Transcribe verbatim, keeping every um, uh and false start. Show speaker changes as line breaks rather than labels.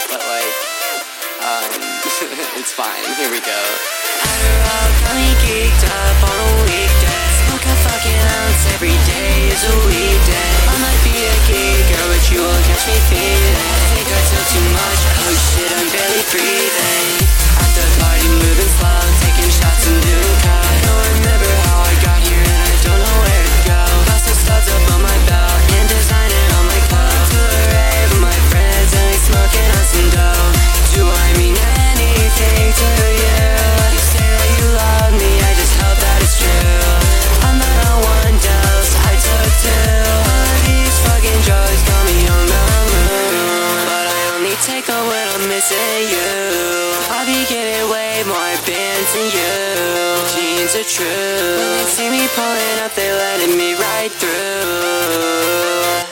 but like, um, it's fine. Here we go.
Adderall got me geeked up on a weekday. Smoke a fucking ounce every day is a weekday. I might be a geek girl, but you won't catch me feeling. Think I took too much, oh shit, I'm barely breathing. After party moving slow, taking shots in Duca. I don't remember how I got here and I don't know where to go. Lost the studs up on my belt and designing on my clothes. To a rave with my friends and we smoking on some dope. Do I mean anything to you? You say that you love me, I just hope that it's true. I'm not on one dose, I took two. All of these fucking drugs got me on the moon, but I only take them when I'm missing you. I'll be getting way more bands than you. Jeans are true. When they see me pulling up, they letting me right through.